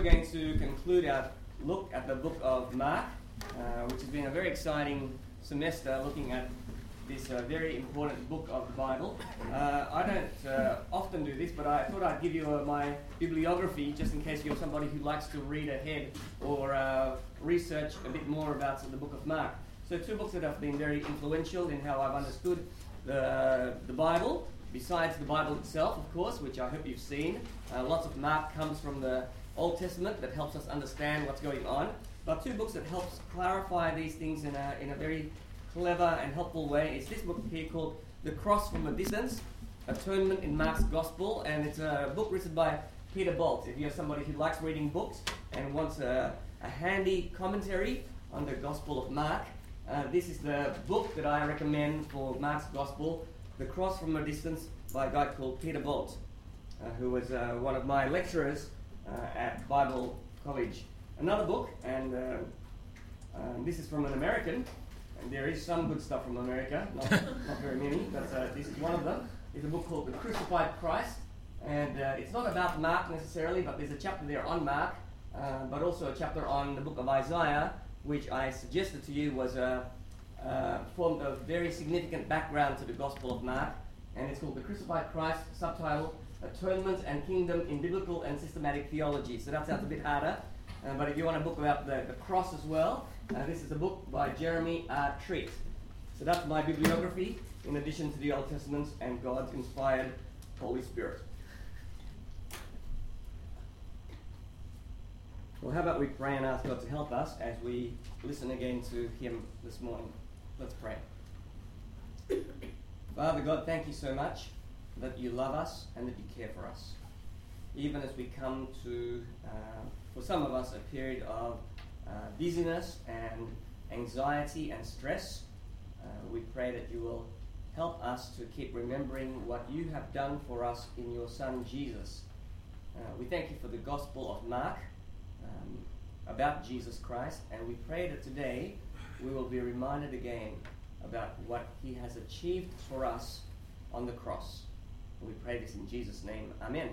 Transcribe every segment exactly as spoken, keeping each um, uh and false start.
we're going to conclude our look at the book of Mark, uh, which has been a very exciting semester looking at this uh, very important book of the Bible. Uh, I don't uh, often do this, but I thought I'd give you uh, my bibliography just in case you're somebody who likes to read ahead or uh, research a bit more about the book of Mark. So two books that have been very influential in how I've understood the, the Bible, besides the Bible itself, of course, which I hope you've seen. Uh, lots of Mark comes from the Old Testament that helps us understand what's going on. But two books that helps clarify these things in a, in a very clever and helpful way is this book here called The Cross from a Distance, Atonement in Mark's Gospel, and it's a book written by Peter Bolt. If you're somebody who likes reading books and wants a, a handy commentary on the Gospel of Mark, uh, this is the book that I recommend for Mark's Gospel, The Cross from a Distance, by a guy called Peter Bolt, uh, who was uh, one of my lecturers uh, at Bible College. Another book, and uh, um, this is from an American, and there is some good stuff from America, not, not very many, but uh, this is one of them. It's a book called The Crucified Christ, and uh, it's not about Mark necessarily, but there's a chapter there on Mark, uh, but also a chapter on the book of Isaiah, which I suggested to you was a uh, formed a very significant background to the Gospel of Mark, and it's called The Crucified Christ, subtitle, Atonement and Kingdom in Biblical and Systematic Theology. So that sounds a bit harder. Uh, but if you want a book about the, the cross as well, uh, this is a book by Jeremy R. Treat. So that's my bibliography, in addition to the Old Testament and God's inspired Holy Spirit. Well, how about we pray and ask God to help us as we listen again to Him this morning. Let's pray. Father God, thank you so much that you love us and that you care for us. Even as we come to, uh, for some of us, a period of uh, busyness and anxiety and stress, uh, we pray that you will help us to keep remembering what you have done for us in your Son Jesus. Uh, we thank you for the Gospel of Mark um, about Jesus Christ, and we pray that today we will be reminded again about what he has achieved for us on the cross. We pray this in Jesus' name. Amen.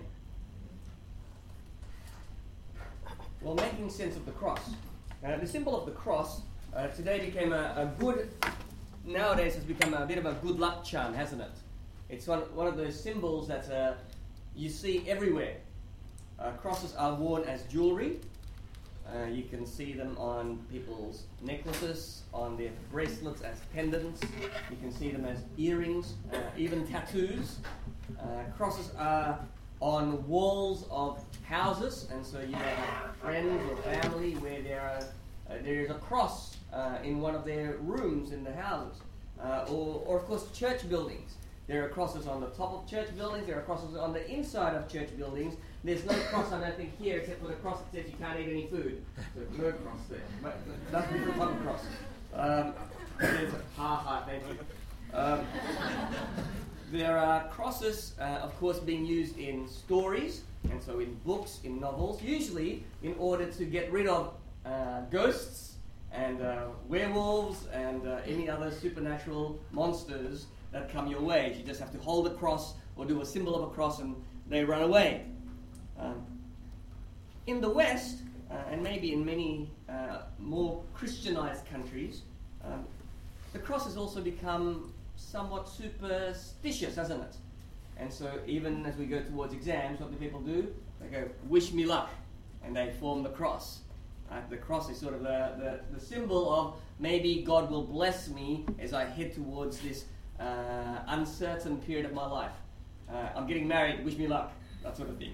Well, making sense of the cross. Uh, the symbol of the cross uh, today became a, a good, nowadays has become a bit of a good luck charm, hasn't it? It's one, one of those symbols that uh, you see everywhere. Uh, crosses are worn as jewelry. Uh, you can see them on people's necklaces, on their bracelets as pendants. You can see them as earrings, uh, even tattoos. Uh, crosses are on walls of houses, and so you may have friends or family where there are uh, there is a cross uh, in one of their rooms in the houses, uh, or, or of course church buildings. There are crosses on the top of church buildings. There are crosses on the inside of church buildings. There's no cross, I don't think, here except for the cross that says you can't eat any food. So no cross there. But that's a different type of cross. Um, there's a ha ha. Thank you. Um, There are crosses, uh, of course, being used in stories, and so in books, in novels, usually in order to get rid of uh, ghosts and uh, werewolves and uh, any other supernatural monsters that come your way. You just have to hold a cross or do a symbol of a cross and they run away. Um, in the West, uh, and maybe in many uh, more Christianized countries, um, the cross has also become somewhat superstitious, hasn't it? And so even as we go towards exams, what do people do? They go, wish me luck, and they form the cross. Right? The cross is sort of the, the, the symbol of maybe God will bless me as I head towards this uh, uncertain period of my life. Uh, I'm getting married, wish me luck, that sort of thing.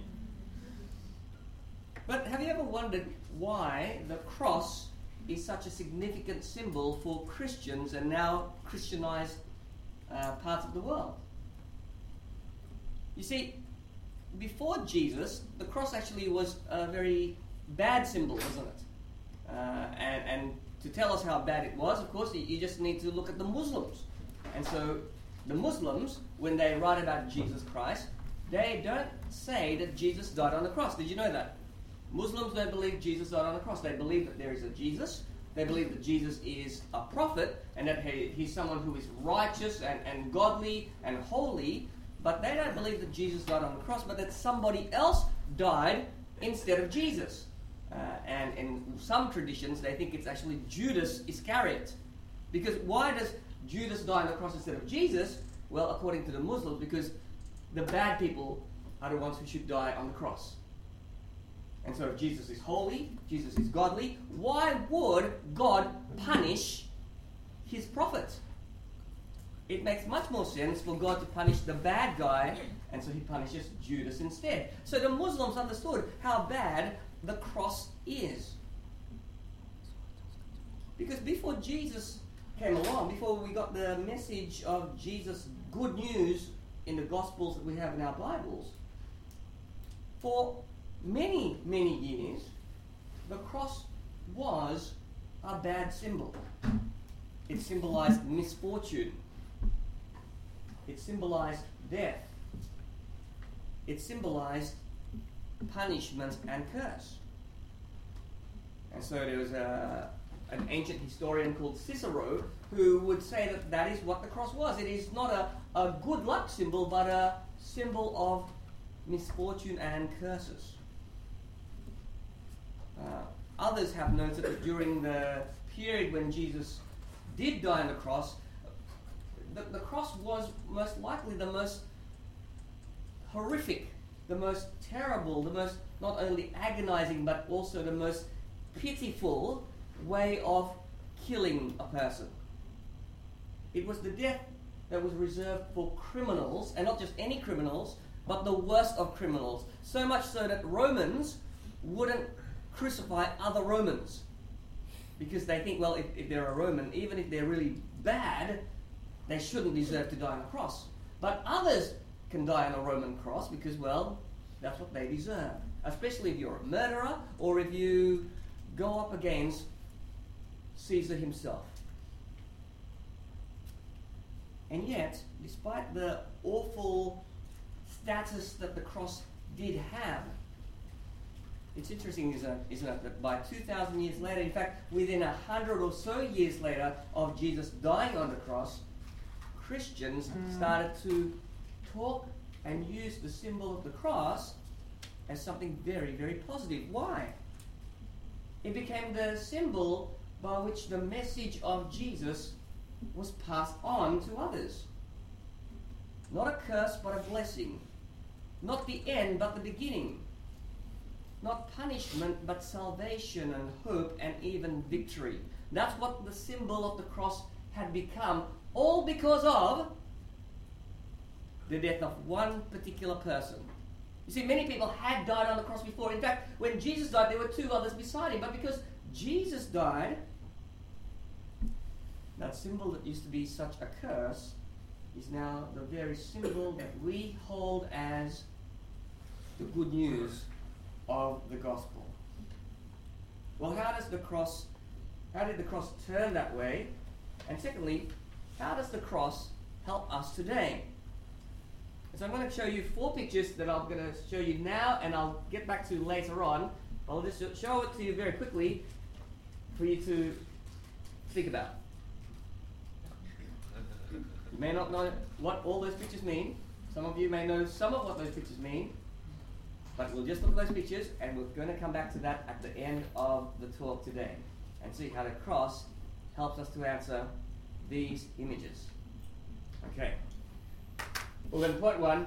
But have you ever wondered why the cross is such a significant symbol for Christians and now Christianized Uh, parts of the world? You see, before Jesus, the cross actually was a very bad symbol, wasn't it? Uh, and, and to tell us how bad it was, of course, you, you just need to look at the Muslims. And so the Muslims, when they write about Jesus Christ, they don't say that Jesus died on the cross. Did you know that? Muslims don't believe Jesus died on the cross. They believe that there is a Jesus. They believe that Jesus is a prophet and that he, he's someone who is righteous and, and godly and holy, but they don't believe that Jesus died on the cross, but that somebody else died instead of Jesus. Uh, and in some traditions, they think it's actually Judas Iscariot. Because why does Judas die on the cross instead of Jesus? Well, according to the Muslims, because the bad people are the ones who should die on the cross. And so if Jesus is holy, Jesus is godly, why would God punish his prophet? It makes much more sense for God to punish the bad guy, and so he punishes Judas instead. So the Muslims understood how bad the cross is. Because before Jesus came along, before we got the message of Jesus' good news in the Gospels that we have in our Bibles, for many, many years, the cross was a bad symbol. It symbolized misfortune. It symbolized death. It symbolized punishment and curse. And so there was a, an ancient historian called Cicero who would say that that is what the cross was. It is not a, a good luck symbol, but a symbol of misfortune and curses. Uh, others have noted that during the period when Jesus did die on the cross, the, the cross was most likely the most horrific, the most terrible, the most not only agonizing but also the most pitiful way of killing a person. It was the death that was reserved for criminals, and not just any criminals, but the worst of criminals. So much so that Romans wouldn't crucify other Romans, because they think, well, if, if they're a Roman, even if they're really bad, they shouldn't deserve to die on a cross. But others can die on a Roman cross because, well, that's what they deserve. Especially if you're a murderer or if you go up against Caesar himself. And yet, despite the awful status that the cross did have, it's interesting, isn't it, isn't it, that by two thousand years later, in fact, within a hundred or so years later of Jesus dying on the cross, Christians mm. started to talk and use the symbol of the cross as something very, very positive. Why? It became the symbol by which the message of Jesus was passed on to others. Not a curse, but a blessing. Not the end, but the beginning. Not punishment, but salvation and hope and even victory. That's what the symbol of the cross had become, all because of the death of one particular person. You see, many people had died on the cross before. In fact, when Jesus died, there were two others beside him. But because Jesus died, that symbol that used to be such a curse is now the very symbol that we hold as the good news of the gospel. Well, how does the cross, how did the cross turn that way? And secondly, how does the cross help us today? So I'm going to show you four pictures that I'm going to show you now, and I'll get back to later on. I'll just show it to you very quickly for you to think about. You may not know what all those pictures mean. Some of you may know some of what those pictures mean. But we'll just look at those pictures, and we're going to come back to that at the end of the talk today and see how the cross helps us to answer these images. Okay. Well, then, point one,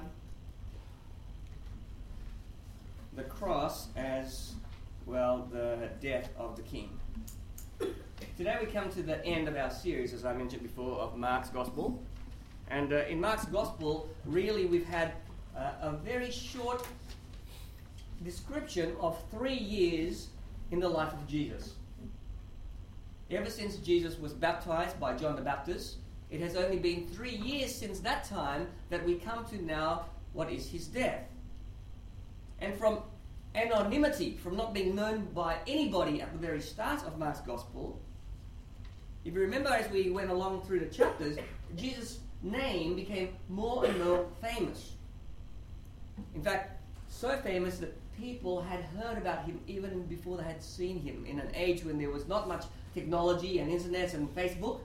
the cross as, well, the death of the king. Today we come to the end of our series, as I mentioned before, of Mark's Gospel. And uh, in Mark's Gospel, really we've had uh, a very short description of three years in the life of Jesus. Ever since Jesus was baptized by John the Baptist, it has only been three years since that time that we come to now what is his death. And from anonymity, from not being known by anybody at the very start of Mark's Gospel, if you remember as we went along through the chapters, Jesus' name became more and more famous. In fact, so famous that people had heard about him even before they had seen him. In an age when there was not much technology and internet and Facebook,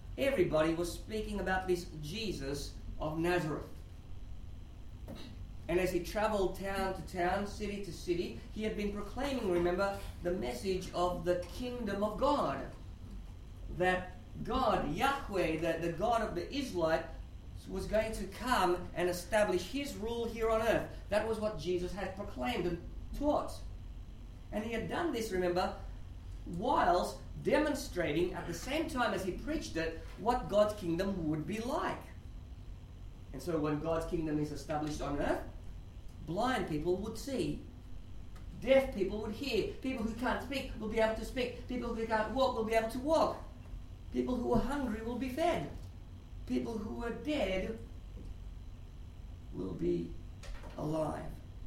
everybody was speaking about this Jesus of Nazareth. And as he traveled town to town, city to city, he had been proclaiming, remember, the message of the kingdom of God. That God, Yahweh, the, the God of the Israelites, was going to come and establish his rule here on earth. That was what Jesus had proclaimed and taught. And he had done this, remember, whilst demonstrating at the same time as he preached it what God's kingdom would be like. And so when God's kingdom is established on earth, blind people would see. Deaf people would hear. People who can't speak will be able to speak. People who can't walk will be able to walk. People who are hungry will be fed. People who are dead will be alive.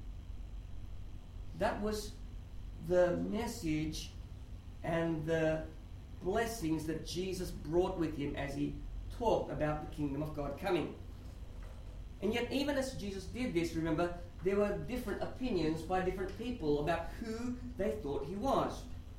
That was the message and the blessings that Jesus brought with him as he talked about the kingdom of God coming. And yet, even as Jesus did this, remember, there were different opinions by different people about who they thought he was.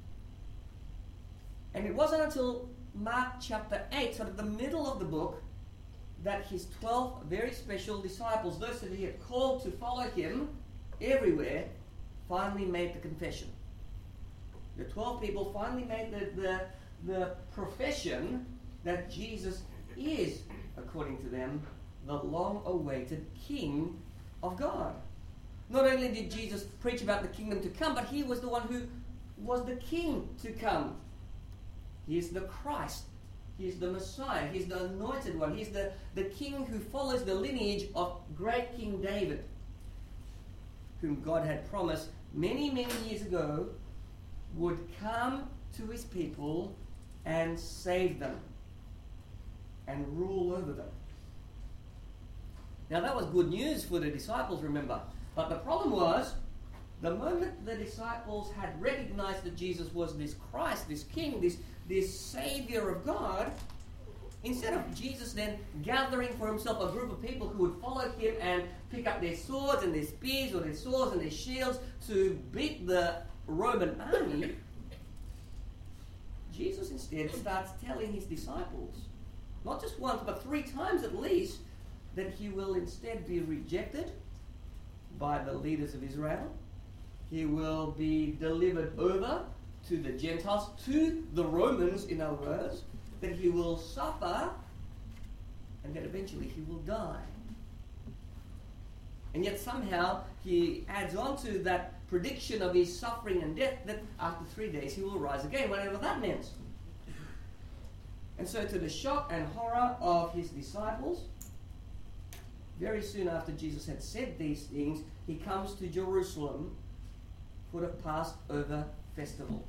And it wasn't until Mark chapter eight, sort of the middle of the book, that his twelve very special disciples, those that he had called to follow him everywhere, finally made the confession. The twelve people finally made the, the, the profession that Jesus is, according to them, the long-awaited King of God. Not only did Jesus preach about the kingdom to come, but he was the one who was the King to come. He is the Christ. He is the Messiah. He is the anointed one. He is the, the King who follows the lineage of great King David, whom God had promised many, many years ago would come to his people and save them and rule over them. Now that was good news for the disciples, remember. But the problem was, the moment the disciples had recognized that Jesus was this Christ, this King, this, this Savior of God, instead of Jesus then gathering for himself a group of people who would follow him and pick up their swords and their spears or their swords and their shields to beat the Roman army, Jesus instead starts telling his disciples, not just once but three times at least, that he will instead be rejected by the leaders of Israel. He will be delivered over to the Gentiles, to the Romans in other words, that he will suffer, and that eventually he will die. And yet somehow he adds on to that prediction of his suffering and death that after three days he will rise again, whatever that meant. And so to the shock and horror of his disciples, very soon after Jesus had said these things, he comes to Jerusalem for the Passover festivals.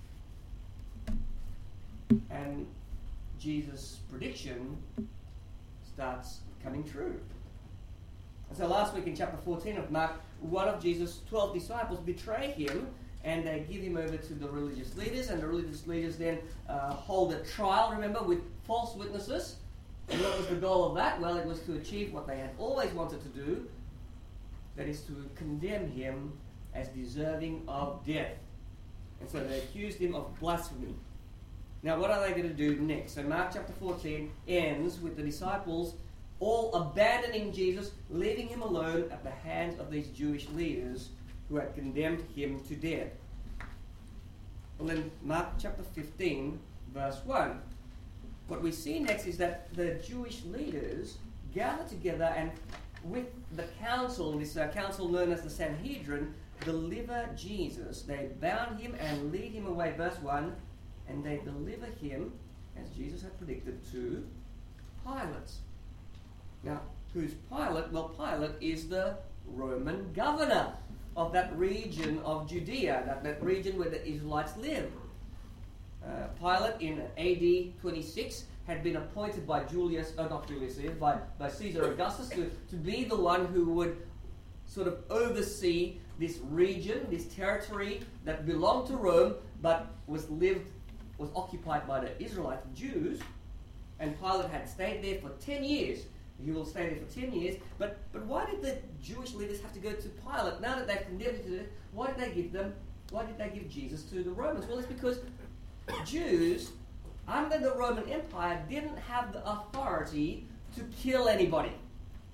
And Jesus' prediction starts coming true. And so last week in chapter fourteen of Mark, one of Jesus' twelve disciples betray him and they give him over to the religious leaders, and the religious leaders then uh, hold a trial, remember, with false witnesses. And what was the goal of that? Well, it was to achieve what they had always wanted to do, that is to condemn him as deserving of death. And so they accused him of blasphemy. Now, what are they going to do next? So Mark chapter fourteen ends with the disciples all abandoning Jesus, leaving him alone at the hands of these Jewish leaders who had condemned him to death. Well, then Mark chapter fifteen, verse one. What we see next is that the Jewish leaders gather together and with the council, this uh, council known as the Sanhedrin, deliver Jesus. They bound him and lead him away, verse one, and they deliver him, as Jesus had predicted, to Pilate. Now, who's Pilate? Well, Pilate is the Roman governor of that region of Judea, that, that region where the Israelites lived. Uh, Pilate in A D twenty-six had been appointed by Julius, uh, not Julius, by, by Caesar Augustus to, to be the one who would sort of oversee this region, this territory that belonged to Rome but was lived, was occupied by the Israelite Jews. And Pilate had stayed there for ten years. He will stay there for ten years. But but why did the Jewish leaders have to go to Pilate? Now that they've condemned him to death, why did they give them? Why did they give Jesus to the Romans? Well, it's because Jews under the Roman Empire didn't have the authority to kill anybody.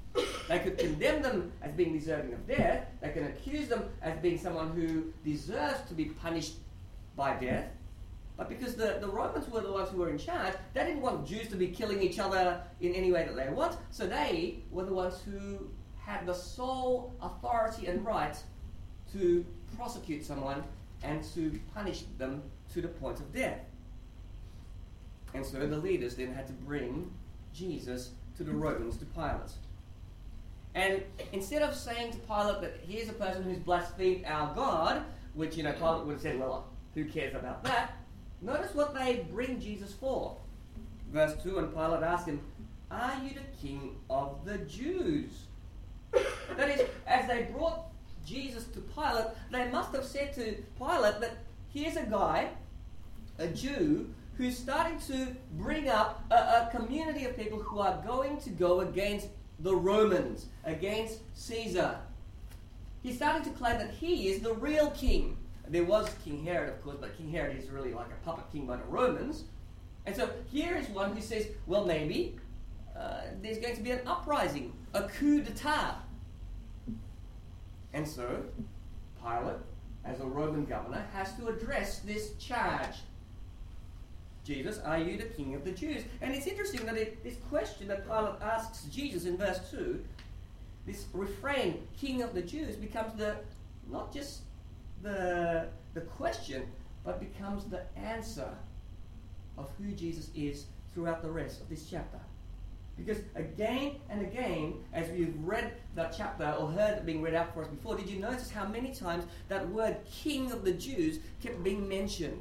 They could condemn them as being deserving of death. They can accuse them as being someone who deserves to be punished by death. But because the, the Romans were the ones who were in charge, they didn't want Jews to be killing each other in any way that they want. So they were the ones who had the sole authority and right to prosecute someone and to punish them to the point of death. And so the leaders then had to bring Jesus to the Romans, to Pilate. And instead of saying to Pilate that here's a person who's blasphemed our God, which, you know, Pilate would have said, well, who cares about that? Notice what they bring Jesus for. Verse two, and Pilate asked him, are you the king of the Jews? That is, as they brought Jesus to Pilate, they must have said to Pilate that here's a guy, a Jew, who's starting to bring up a, a community of people who are going to go against the Romans, against Caesar. He's starting to claim that he is the real king. There was King Herod, of course, but King Herod is really like a puppet king by the Romans. And so here is one who says, well, maybe uh, there's going to be an uprising, a coup d'etat. And so Pilate, as a Roman governor, has to address this charge. Jesus, are you the king of the Jews? And it's interesting that it, this question that Pilate asks Jesus in verse two, this refrain, king of the Jews, becomes the not just the, the question, but becomes the answer of who Jesus is throughout the rest of this chapter. Because again and again, as we've read that chapter or heard it being read out for us before, did you notice how many times that word king of the Jews kept being mentioned?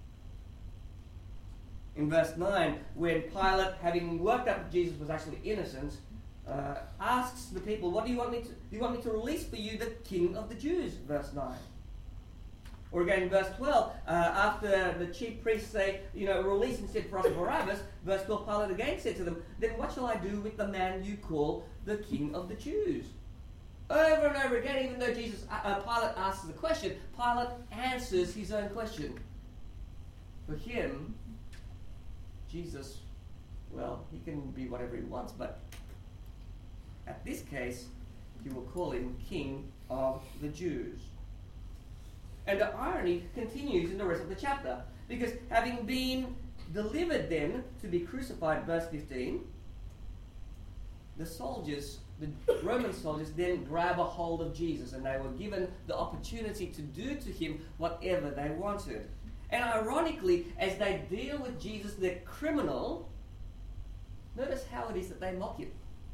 In verse nine, when Pilate, having worked out that Jesus was actually innocent, uh, asks the people, what do you want me to do you want me to release for you the king of the Jews? Verse nine. Or again in verse twelve, uh, after the chief priests say, you know, release instead for us Barabbas, verse twelve, Pilate again said to them, then what shall I do with the man you call the king of the Jews? Over and over again, even though Jesus, uh, Pilate asks the question, Pilate answers his own question. For him, Jesus, well, he can be whatever he wants, but at this case, he will call him King of the Jews. And the irony continues in the rest of the chapter, because having been delivered then to be crucified, verse fifteen, the soldiers, the Roman soldiers, then grab a hold of Jesus, and they were given the opportunity to do to him whatever they wanted. And ironically, as they deal with Jesus, the criminal, notice how it is that they mock him.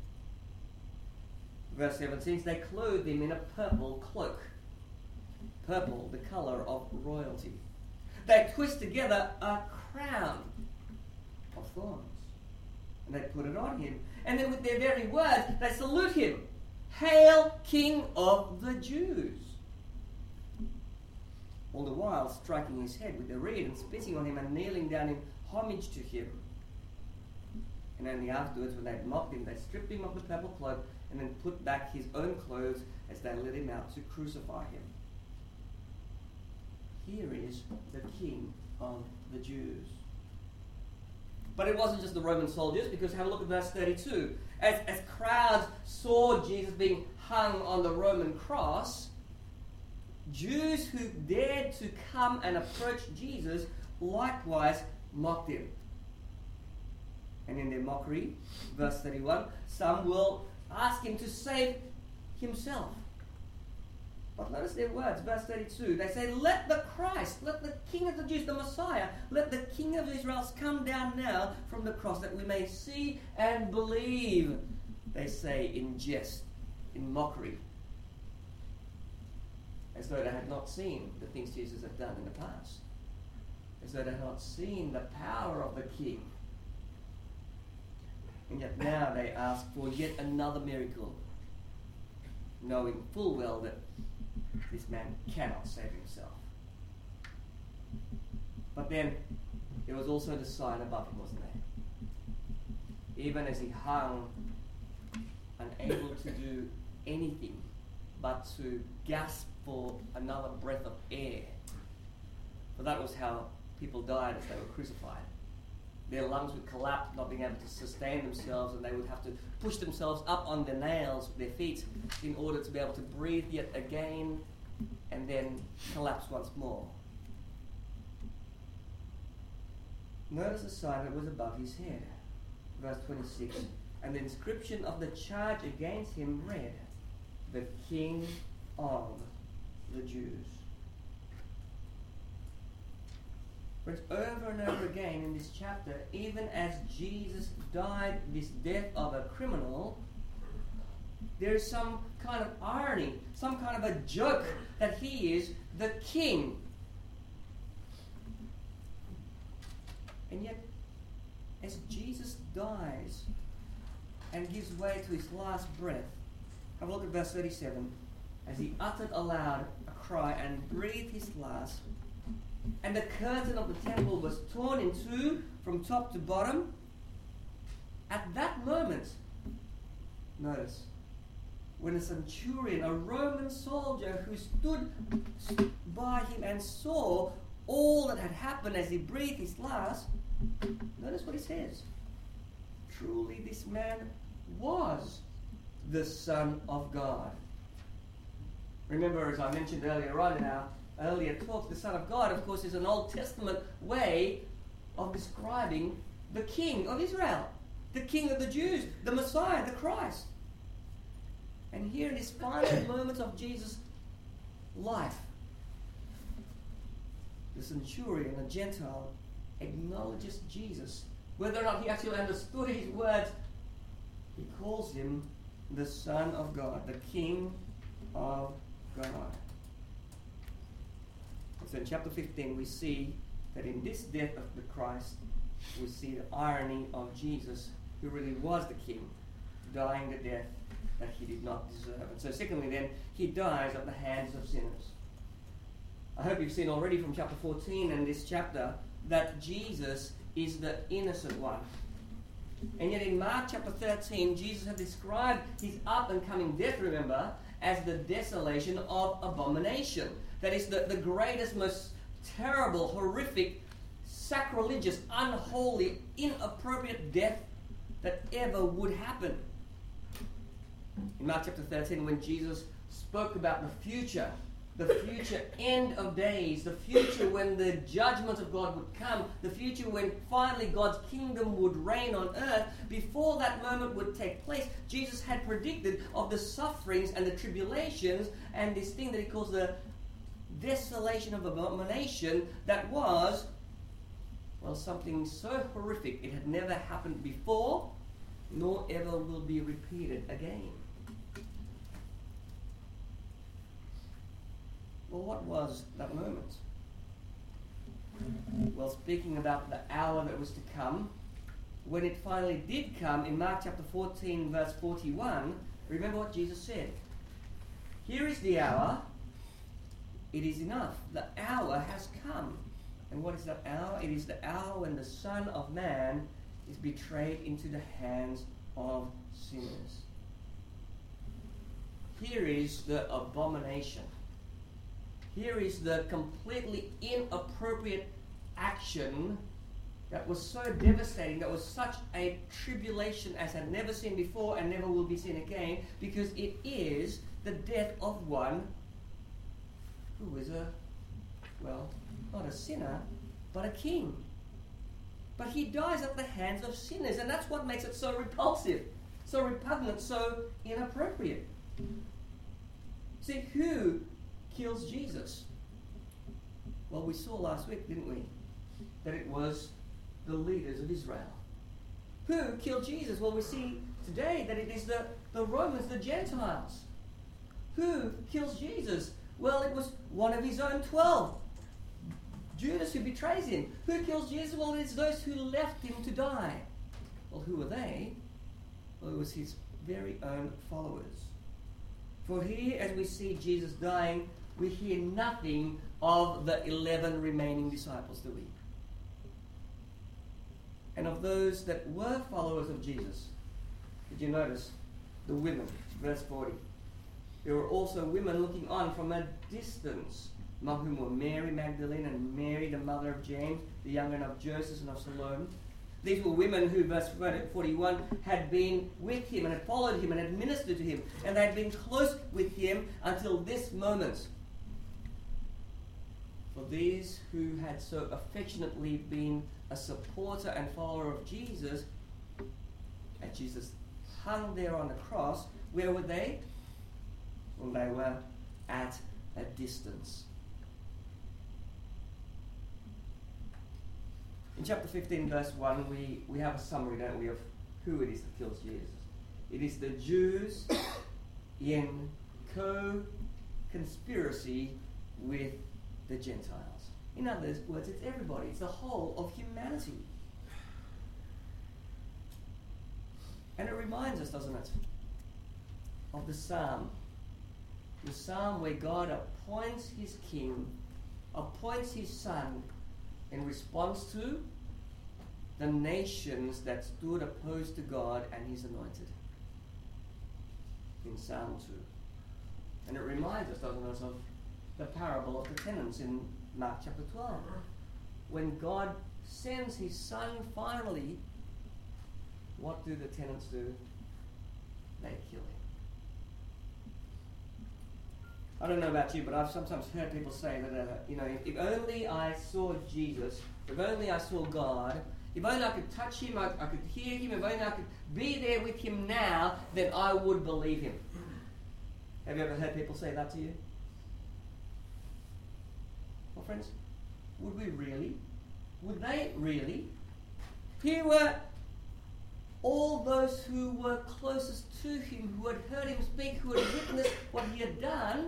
Verse seventeen, they clothed him in a purple cloak. Purple, the colour of royalty. They twist together a crown of thorns, and they put it on him. And then with their very words, they salute him. Hail, King of the Jews. All the while striking his head with the reed and spitting on him and kneeling down in homage to him. And only afterwards, when they'd mocked him, they stripped him of the purple cloak and then put back his own clothes as they led him out to crucify him. Here is the King of the Jews. But it wasn't just the Roman soldiers, because have a look at verse thirty-two. As, as crowds saw Jesus being hung on the Roman cross, Jews who dared to come and approach Jesus likewise mocked him. And in their mockery, verse thirty-one, some will ask him to save himself. But notice their words, verse thirty-two. They say, let the Christ, let the King of the Jews, the Messiah, let the King of Israel come down now from the cross that we may see and believe. They say in jest, in mockery, as though they had not seen the things Jesus had done in the past. As though they had not seen the power of the King. And yet now they ask for yet another miracle, knowing full well that this man cannot save himself. But then there was also the sign above him, wasn't there? Even as he hung, unable to do anything but to gasp for another breath of air. For that was how people died as they were crucified. their lungs would collapse, not being able to sustain themselves, and they would have to push themselves up on their nails with their feet in order to be able to breathe yet again and then collapse once more. Notice the sign that was above his head. Verse twenty-six. And the inscription of the charge against him read, "The King of the Jews." But over and over again in this chapter, even as Jesus died this death of a criminal, there is some kind of irony, some kind of a joke that he is the king. And yet, as Jesus dies and gives way to his last breath, have a look at verse thirty-seven. As he uttered aloud a cry and breathed his last, and the curtain of the temple was torn in two from top to bottom. At that moment, notice, when a centurion, a Roman soldier who stood by him and saw all that had happened as he breathed his last, notice what he says. Truly this man was the Son of God. Remember, as I mentioned earlier on in our earlier talks, the Son of God, of course, is an Old Testament way of describing the King of Israel, the King of the Jews, the Messiah, the Christ. And here in his final moments of Jesus' life, the centurion, a Gentile, acknowledges Jesus. Whether or not he actually understood his words, he calls him the Son of God, the King of God. So in chapter fifteen, we see that in this death of the Christ, we see the irony of Jesus, who really was the King, dying the death that he did not deserve. And so secondly then, he dies at the hands of sinners. I hope you've seen already from chapter fourteen and this chapter that Jesus is the innocent one. And yet in Mark chapter thirteen, Jesus had described his up and coming death, remember, as the desolation of abomination. That is the, the greatest, most terrible, horrific, sacrilegious, unholy, inappropriate death that ever would happen. In Mark chapter thirteen, when Jesus spoke about the future, the future end of days, the future when the judgment of God would come, the future when finally God's kingdom would reign on earth, before that moment would take place, Jesus had predicted of the sufferings and the tribulations and this thing that he calls the desolation of abomination that was, well, something so horrific it had never happened before, nor ever will be repeated again. Well, what was that moment? Well, speaking about the hour that was to come, when it finally did come, in Mark chapter fourteen, verse forty-one, remember what Jesus said. Here is the hour. It is enough. The hour has come. And what is that hour? It is the hour when the Son of Man is betrayed into the hands of sinners. Here is the abomination. Here is the completely inappropriate action that was so devastating, that was such a tribulation as had never seen before and never will be seen again, because it is the death of one who is a, well, not a sinner, but a king. But he dies at the hands of sinners, and that's what makes it so repulsive, so repugnant, so inappropriate. See, who kills Jesus? Well, we saw last week, didn't we, that it was the leaders of Israel. Who killed Jesus? Well, we see today that it is the, the Romans, the Gentiles. Who kills Jesus? Well, it was one of his own twelve. Judas, who betrays him. Who kills Jesus? Well, it's those who left him to die. Well, who were they? Well, it was his very own followers. For here, as we see Jesus dying, we hear nothing of the eleven remaining disciples, do we? And of those that were followers of Jesus, did you notice the women? Verse forty. There were also women looking on from a distance, among whom were Mary Magdalene and Mary, the mother of James, the younger of Joseph and of Salome. These were women who, verse forty-one, had been with him and had followed him and had ministered to him, and they had been close with him until this moment. For these who had so affectionately been a supporter and follower of Jesus, as Jesus hung there on the cross, where were they? Well, they were at a distance. In chapter fifteen, verse one, we, we have a summary, don't we, of who it is that kills Jesus. It is the Jews in co-conspiracy with the Gentiles. In other words, it's everybody. It's the whole of humanity. And it reminds us, doesn't it, of the psalm. The psalm where God appoints his king, appoints his son, in response to the nations that stood opposed to God and his anointed. In Psalm two. And it reminds us, doesn't it, of the parable of the tenants in Mark chapter twelve. When God sends his son finally, what do the tenants do? They kill him. I don't know about you, but I've sometimes heard people say that, uh, you know, if, if only I saw Jesus, if only I saw God, if only I could touch him, I, I could hear him, if only I could be there with him now, then I would believe him. Have you ever heard people say that to you? Well, friends, would we really? Would they really? Here were all those who were closest to him, who had heard him speak, who had witnessed what he had done.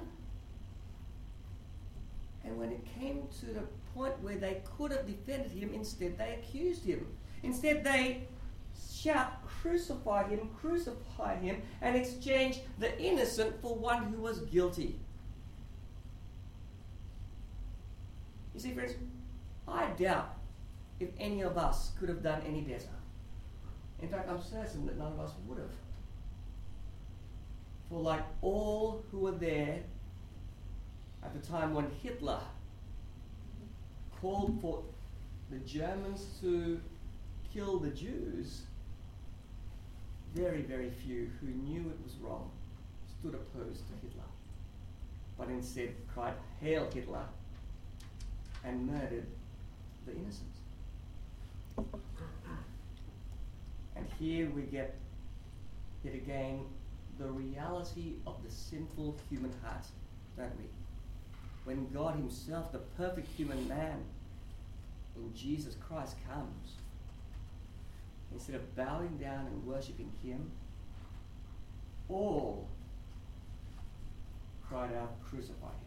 And when it came to the point where they could have defended him, instead they accused him. Instead they shout, crucify him, crucify him, and exchange the innocent for one who was guilty. You see, friends, I doubt if any of us could have done any better. In fact, I'm certain that none of us would have. For like all who were there at the time when Hitler called for the Germans to kill the Jews, very, very few who knew it was wrong stood opposed to Hitler, but instead cried, "Hail Hitler," and murdered the innocent. And here we get, yet again, the reality of the sinful human heart, don't we? When God himself, the perfect human man, in Jesus Christ comes, instead of bowing down and worshipping him, all cried out, "Crucify him."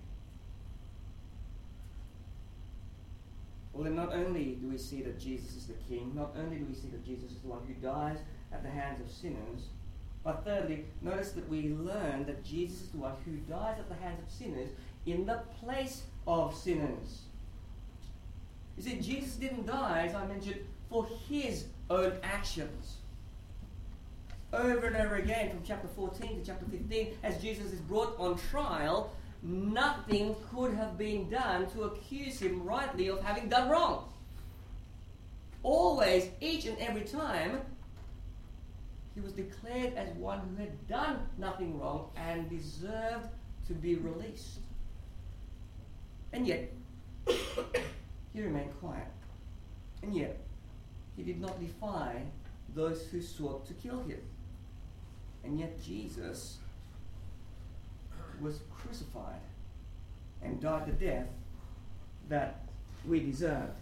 Well, then not only do we see that Jesus is the King, not only do we see that Jesus is the one who dies at the hands of sinners, but thirdly, notice that we learn that Jesus is the one who dies at the hands of sinners in the place of sinners. You see, Jesus didn't die, as I mentioned, for his own actions. Over and over again, from chapter fourteen to chapter fifteen, as Jesus is brought on trial, nothing could have been done to accuse him rightly of having done wrong. Always, each and every time, he was declared as one who had done nothing wrong and deserved to be released. And yet, he remained quiet. And yet, he did not defy those who sought to kill him. And yet Jesus was crucified and died the death that we deserved.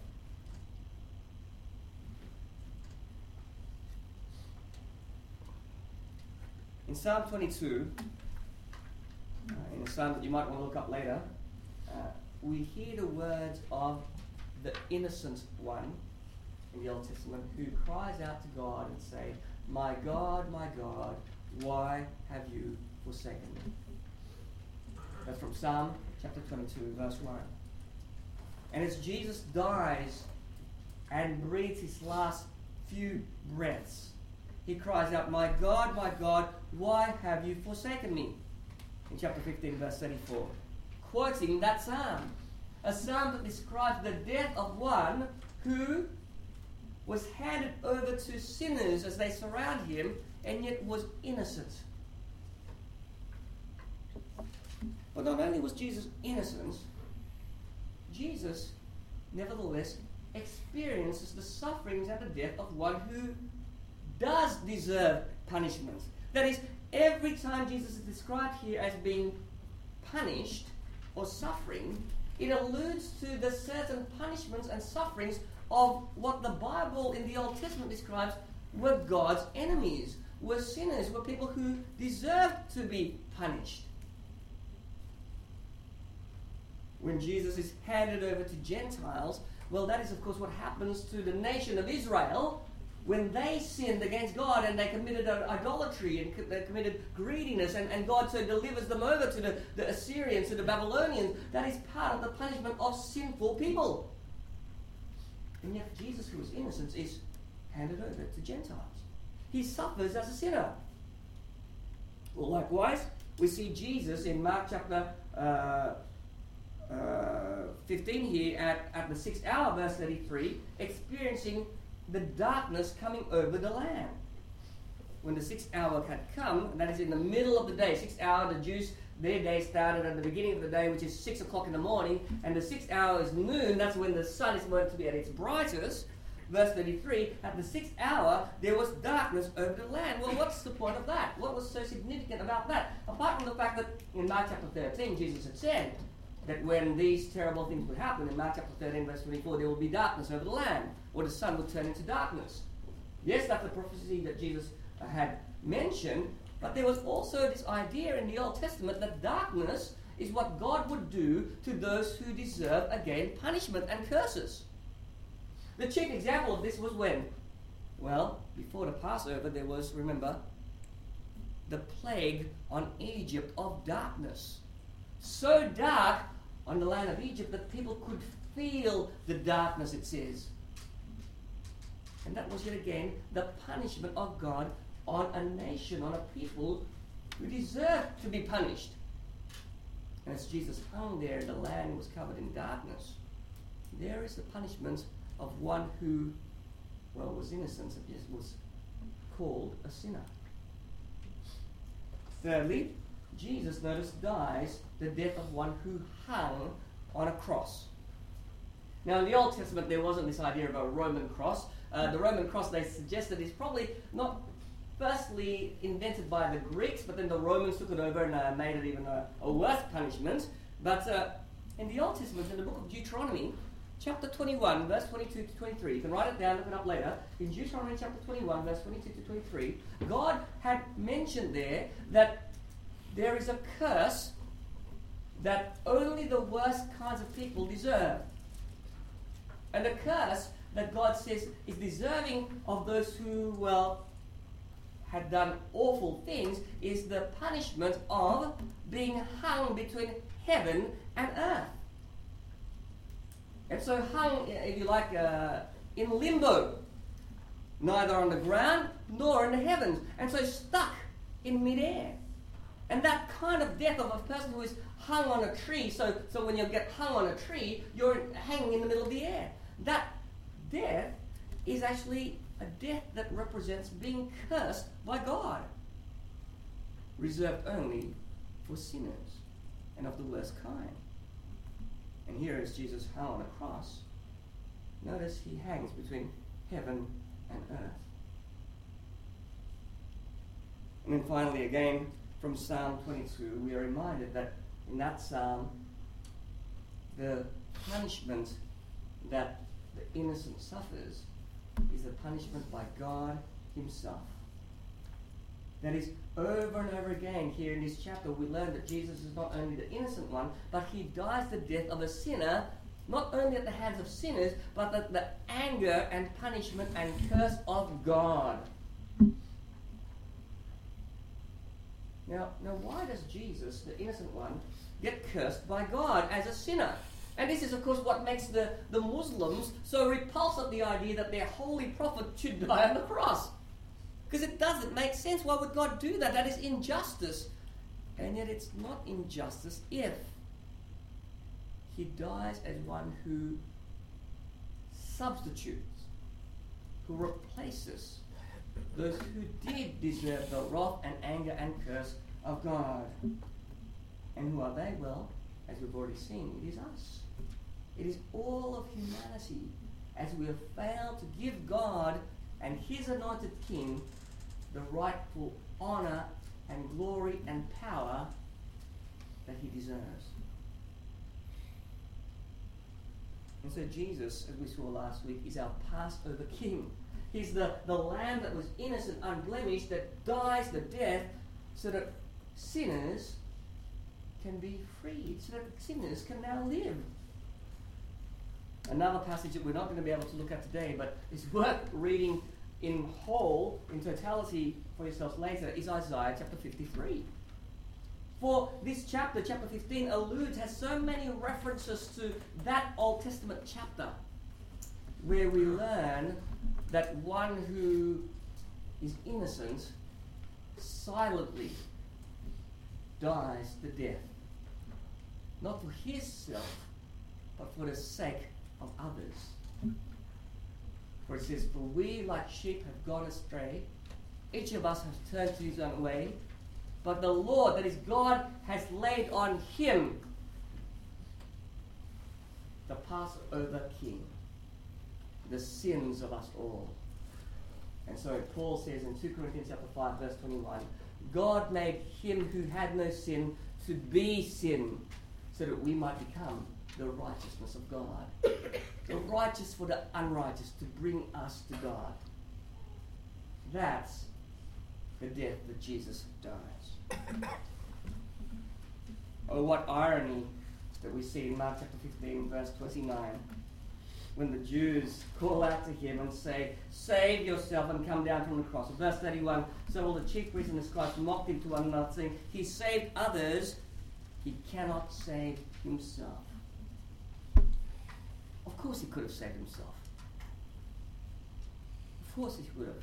In Psalm twenty-two, uh, in a psalm that you might want to look up later, uh, we hear the words of the innocent one in the Old Testament who cries out to God and say, "My God, my God, why have you forsaken me?" That's from Psalm chapter twenty-two, verse one. And as Jesus dies and breathes his last few breaths, he cries out, "My God, my God, why have you forsaken me?" In chapter fifteen, verse thirty-four, quoting that psalm. A psalm that describes the death of one who was handed over to sinners as they surround him, and yet was innocent. But not only was Jesus innocent, Jesus nevertheless experiences the sufferings and the death of one who does deserve punishment. That is, every time Jesus is described here as being punished or suffering, it alludes to the certain punishments and sufferings of what the Bible in the Old Testament describes were God's enemies, were sinners, were people who deserved to be punished. When Jesus is handed over to Gentiles, well, that is of course what happens to the nation of Israel when they sinned against God and they committed idolatry and co- they committed greediness, and, and God so delivers them over to the, the Assyrians, to the Babylonians. That is part of the punishment of sinful people. And yet Jesus, who is innocent, is handed over to Gentiles. He suffers as a sinner. Well, likewise, we see Jesus in Mark chapter uh, uh, fifteen here at, at the sixth hour, verse thirty-three, experiencing the darkness coming over the land. When the sixth hour had come, and that is in the middle of the day, sixth hour, the Jews, their day started at the beginning of the day, which is six o'clock in the morning, and the sixth hour is noon. That's when the sun is meant to be at its brightest. Verse thirty-three, at the sixth hour, there was darkness over the land. Well, what's the point of that? What was so significant about that? Apart from the fact that in Mark chapter thirteen, Jesus had said that when these terrible things would happen, in Mark chapter thirteen, verse twenty-four, there will be darkness over the land, or the sun will turn into darkness. Yes, that's the prophecy that Jesus uh, had mentioned, but there was also this idea in the Old Testament that darkness is what God would do to those who deserve, again, punishment and curses. The chief example of this was when? Well, before the Passover, there was, remember, the plague on Egypt of darkness. So dark on the land of Egypt that people could feel the darkness, it says. And that was yet again the punishment of God on a nation, on a people who deserved to be punished. And as Jesus hung there and the land was covered in darkness, there is the punishment of one who, well, was innocent, and just was called a sinner. Thirdly, Jesus, notice, dies the death of one who hung on a cross. Now, in the Old Testament, there wasn't this idea of a Roman cross. Uh, the Roman cross, they suggested, is probably not firstly invented by the Greeks, but then the Romans took it over and uh, made it even a, a worse punishment. But uh, in the Old Testament, in the book of Deuteronomy, chapter twenty-one, verse twenty-two to twenty-three, you can write it down, look it up later. In Deuteronomy chapter twenty-one, verse twenty-two to twenty-three, God had mentioned there that there is a curse that only the worst kinds of people deserve. And the curse that God says is deserving of those who, well, had done awful things is the punishment of being hung between heaven and earth. And so hung, if you like, uh, in limbo, neither on the ground nor in the heavens, and so stuck in midair. And that kind of death of a person who is hung on a tree, so, so when you get hung on a tree, you're hanging in the middle of the air. That death is actually a death that represents being cursed by God, reserved only for sinners and of the worst kind. And here is Jesus hung on a cross. Notice he hangs between heaven and earth. And then finally, again, from Psalm twenty-two, we are reminded that in that psalm, the punishment that the innocent suffers is the punishment by God himself. That is, over and over again here in this chapter, we learn that Jesus is not only the innocent one, but he dies the death of a sinner, not only at the hands of sinners, but at the anger and punishment and curse of God. Now, now, why does Jesus, the innocent one, get cursed by God as a sinner? And this is, of course, what makes the, the Muslims so repulsed at the idea that their holy prophet should die on the cross. Because it doesn't make sense. Why would God do that? That is injustice. And yet it's not injustice if he dies as one who substitutes who replaces those who did deserve the wrath and anger and curse of God. And who are they? Well, as we've already seen, it is us. It is all of humanity, as we have failed to give God and His anointed King the rightful honor and glory and power that He deserves. And so Jesus, as we saw last week, is our Passover King. He's the, the lamb that was innocent, unblemished, that dies the death so that sinners can be freed, so that sinners can now live. Another passage that we're not going to be able to look at today, but it's worth reading in whole, in totality for yourselves later, is Isaiah chapter fifty-three. For this chapter, chapter fifteen, alludes, has so many references to that Old Testament chapter, where we learn that one who is innocent silently dies the death. Not for his self, but for the sake of others. For it says, for we like sheep have gone astray, each of us has turned to his own way, but the Lord, that is God, has laid on him the Passover King, the sins of us all. And so Paul says in Second Corinthians chapter five, verse twenty-one, God made him who had no sin to be sin, so that we might become the righteousness of God. The righteous for the unrighteous, to bring us to God. That's the death that Jesus dies. Oh, what irony that we see in Mark chapter fifteen, verse twenty-nine, when the Jews call out to him and say, save yourself and come down from the cross. Verse thirty-one, so all the chief priests and the scribes mocked him to one another, saying, he saved others, he cannot save himself. Of course he could have saved himself. Of course he would have.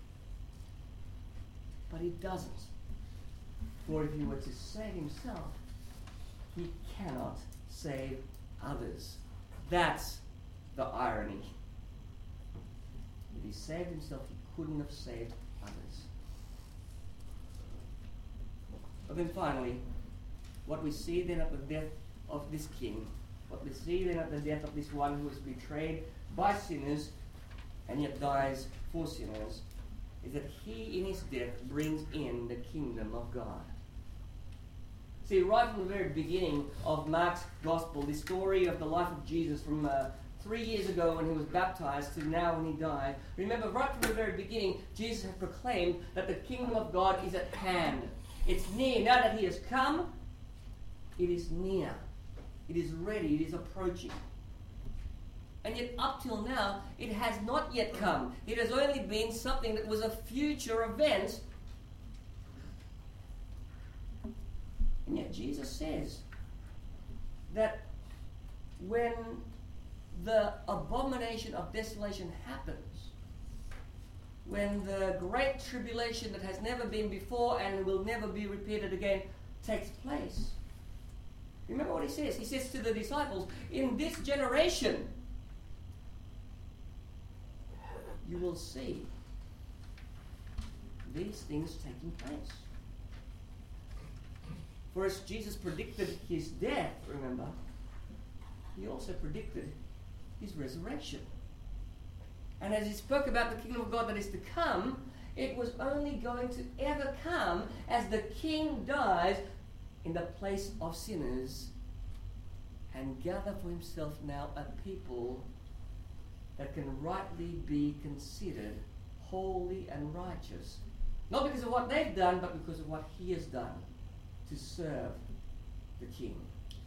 But he doesn't. For if he were to save himself, he cannot save others. That's the irony. If he saved himself, he couldn't have saved others. But then finally, what we see then at the death of this king, what we see then at the death of this one who is betrayed by sinners and yet dies for sinners, is that he in his death brings in the kingdom of God. See, right from the very beginning of Mark's gospel, the story of the life of Jesus from uh, three years ago when he was baptized to now when he died, remember right from the very beginning, Jesus had proclaimed that the kingdom of God is at hand. It's near. Now that he has come, it is near. It is ready. It is approaching. And yet up till now, it has not yet come. It has only been something that was a future event. And yet Jesus says that when the abomination of desolation happens, when the great tribulation that has never been before and will never be repeated again takes place, remember what he says. He says to the disciples, in this generation, you will see these things taking place. For as Jesus predicted his death, remember, he also predicted his resurrection. And as he spoke about the kingdom of God that is to come, it was only going to ever come as the king dies in the place of sinners and gather for himself now a people that can rightly be considered holy and righteous. Not because of what they've done, but because of what he has done to serve the king.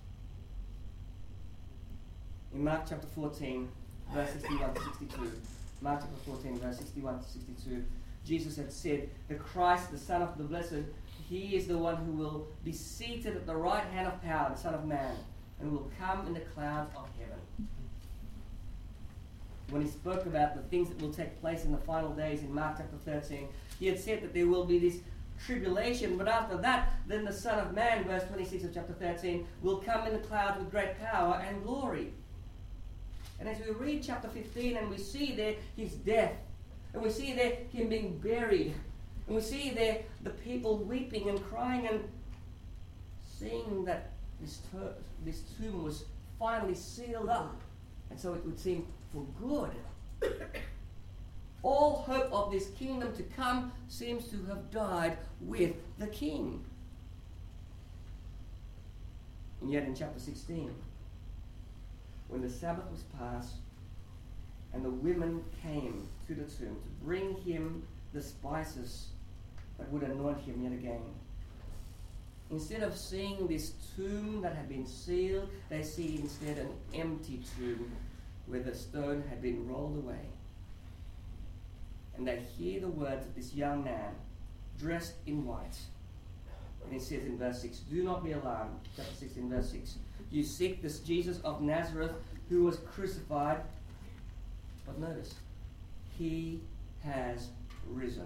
In Mark chapter fourteen, verse sixty-one to sixty-two, Mark chapter fourteen, verse sixty-one to sixty-two, Jesus had said, the Christ, the Son of the Blessed, he is the one who will be seated at the right hand of power, the Son of Man, and will come in the clouds of heaven. When he spoke about the things that will take place in the final days in Mark chapter thirteen, he had said that there will be this tribulation, but after that, then the Son of Man, verse twenty-six of chapter thirteen, will come in the clouds with great power and glory. And as we read chapter fifteen and we see there his death, And we see there him being buried. And we see there the people weeping and crying and seeing that this, ter- this tomb was finally sealed up. And so it would seem for good. All hope of this kingdom to come seems to have died with the king. And yet in chapter sixteen, when the Sabbath was past, and the women came to the tomb to bring him the spices that would anoint him yet again, instead of seeing this tomb that had been sealed, they see instead an empty tomb where the stone had been rolled away. And they hear the words of this young man dressed in white. And it says in verse six, do not be alarmed, chapter sixteen, verse six. You seek this Jesus of Nazareth who was crucified. But notice, he has risen.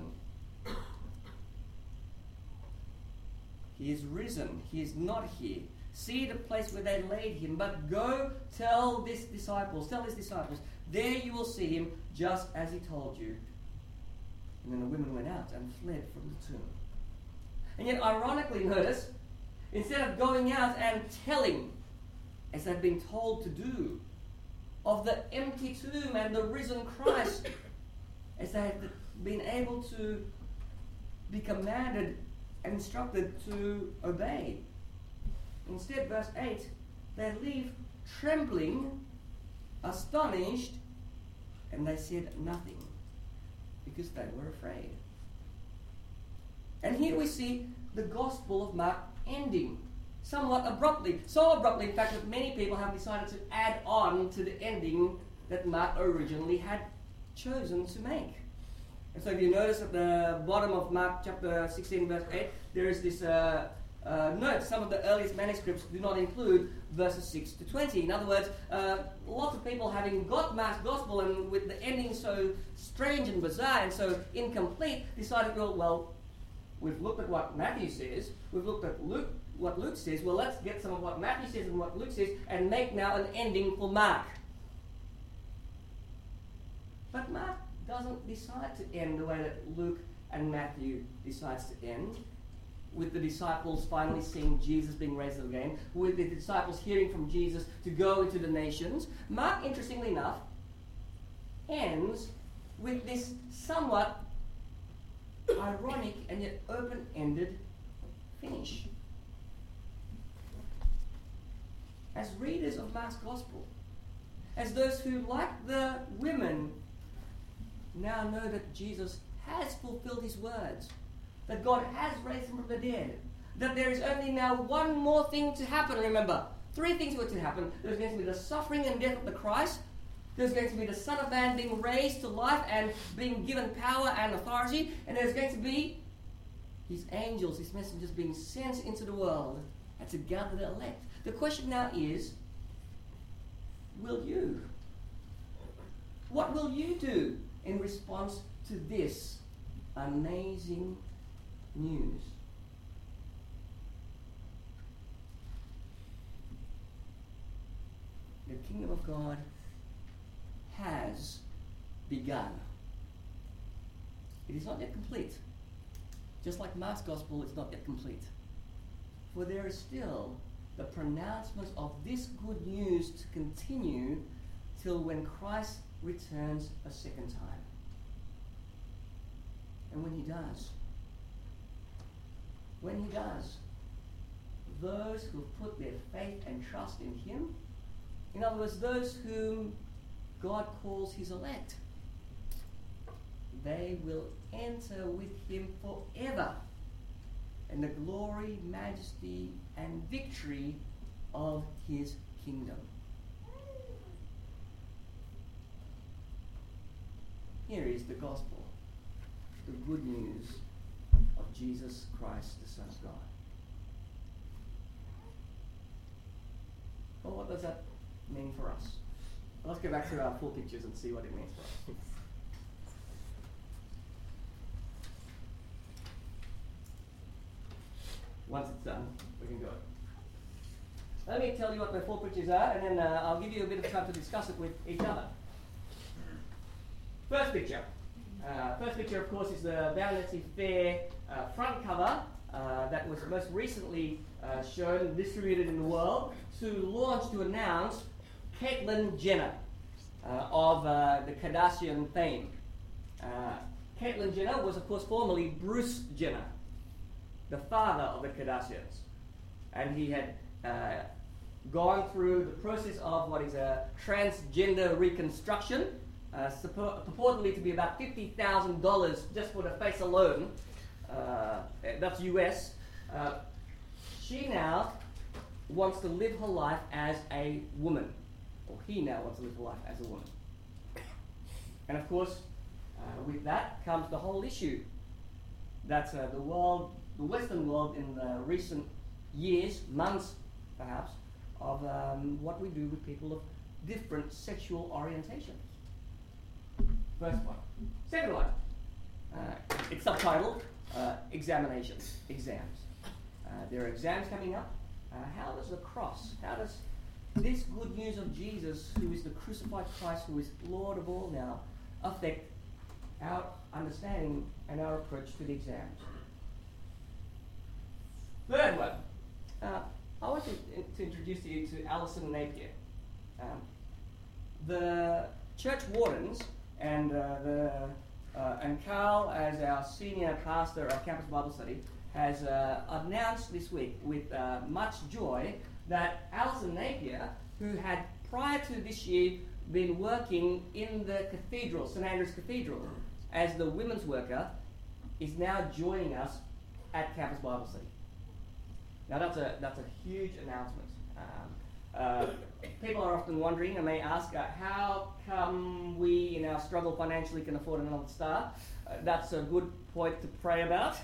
He is risen. He is not here. See the place where they laid him, but go tell this disciples, tell his disciples, there you will see him just as he told you. And then the women went out and fled from the tomb. And yet, ironically, notice, instead of going out and telling, as they've been told to do, of the empty tomb and the risen Christ, as they have been able to be commanded and instructed to obey. Instead, verse eight, they leave trembling, astonished, and they said nothing, because they were afraid. And here we see the Gospel of Mark ending somewhat abruptly. So abruptly, in fact, that many people have decided to add on to the ending that Mark originally had chosen to make. And so if you notice at the bottom of Mark chapter sixteen, verse eight, there is this uh, uh, note. Some of the earliest manuscripts do not include verses six to twenty. In other words, uh, lots of people having got Mark's Gospel and with the ending so strange and bizarre and so incomplete, decided, well, well, we've looked at what Matthew says, we've looked at Luke, what Luke says, well, let's get some of what Matthew says and what Luke says and make now an ending for Mark. But Mark doesn't decide to end the way that Luke and Matthew decides to end, with the disciples finally seeing Jesus being raised again, with the disciples hearing from Jesus to go into the nations. Mark, interestingly enough, ends with this somewhat ironic and yet open-ended finish. As readers of Mark's Gospel, as those who, like the women, now know that Jesus has fulfilled his words, that God has raised him from the dead, that there is only now one more thing to happen. Remember, three things were to happen. There's going to be the suffering and death of the Christ. There's going to be the Son of Man being raised to life and being given power and authority. And there's going to be his angels, his messengers being sent into the world and to gather the elect. The question now is, will you? What will you do in response to this amazing news? The kingdom of God has begun. It is not yet complete. Just like Mark's Gospel, it's not yet complete. For there is still the pronouncement of this good news to continue till when Christ returns a second time. And when he does, when he does, those who put their faith and trust in him, in other words, those whom God calls his elect, they will enter with him forever in the glory, majesty, and victory of his kingdom. Here is the gospel, the good news of Jesus Christ, the Son of God. Well, what does that mean for us? Let's go back to our full pictures and see what it means for us. Once it's done, we can go. Let me tell you what my four pictures are, and then uh, I'll give you a bit of time to discuss it with each other. First picture. Uh, first picture, of course, is the Vanity Fair uh, front cover uh, that was most recently uh, shown and distributed in the world to launch, to announce Caitlyn Jenner uh, of uh, the Kardashian fame. Uh, Caitlyn Jenner was, of course, formerly Bruce Jenner, the father of the Kardashians. And he had uh, gone through the process of what is a transgender reconstruction, uh, support, purportedly to be about fifty thousand dollars just for the face alone. Uh, that's U S. Uh, she now wants to live her life as a woman, or he now wants to live her life as a woman. And of course, uh, with that comes the whole issue that uh, the world, the Western world in the recent years, months perhaps, of um, what we do with people of different sexual orientations. First one. Second one. Uh, it's subtitled uh, Examinations, Exams. Uh, there are exams coming up. Uh, how does the cross, how does this good news of Jesus, who is the crucified Christ, who is Lord of all now, affect our understanding and our approach to the exams? Third one. Uh, I want to, to introduce you to Alison Napier. Um, the church wardens and uh, the uh, and Carl, as our senior pastor of Campus Bible Study, has uh, announced this week with uh, much joy that Alison Napier, who had prior to this year been working in the cathedral, Saint Andrew's Cathedral, as the women's worker, is now joining us at Campus Bible Study. Now that's a that's a huge announcement. Um, uh, people are often wondering and may ask, uh, how come we in our struggle financially can afford another staff? Uh, that's a good point to pray about.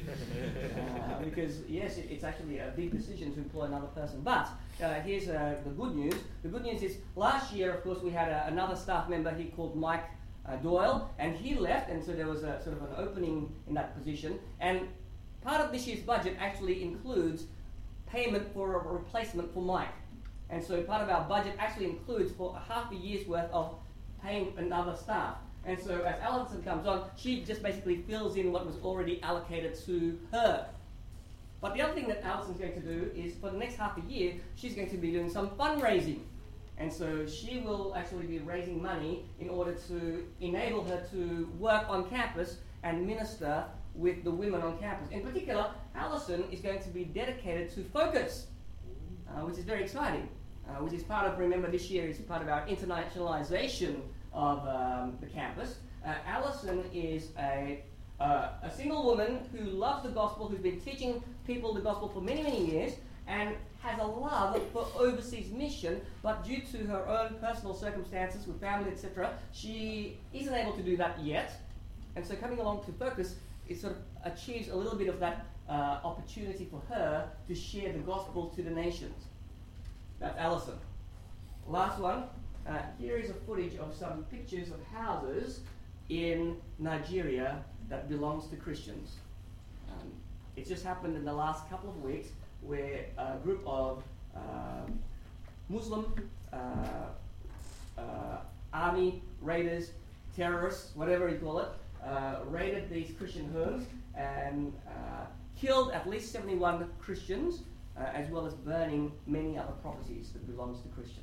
uh, because yes, it, it's actually a big decision to employ another person. But uh, here's uh, the good news. The good news is last year, of course, we had a, another staff member he called Mike uh, Doyle, and he left, and so there was a sort of an opening in that position. And part of this year's budget actually includes payment for a replacement for Mike. And so part of our budget actually includes for a half a year's worth of paying another staff. And so as Alison comes on, she just basically fills in what was already allocated to her. But the other thing that Alison's going to do is for the next half a year, she's going to be doing some fundraising. And so she will actually be raising money in order to enable her to work on campus and minister with the women on campus. In particular, Alison is going to be dedicated to Focus, uh, which is very exciting, uh, which is part of, remember this year is part of our internationalization of um, the campus. Uh, Alison is a, uh, a single woman who loves the gospel, who's been teaching people the gospel for many, many years, and has a love for overseas mission, but due to her own personal circumstances with family, et cetera, she isn't able to do that yet. And so coming along to Focus, it sort of achieves a little bit of that uh, opportunity for her to share the gospel to the nations. That's Alison. Last one. Uh, here is a footage of some pictures of houses in Nigeria that belongs to Christians. Um, it just happened in the last couple of weeks where a group of uh, Muslim uh, uh, army raiders, terrorists, whatever you call it, uh, raided these Christian homes and uh, killed at least seventy-one Christians, uh, as well as burning many other properties that belongs to Christians.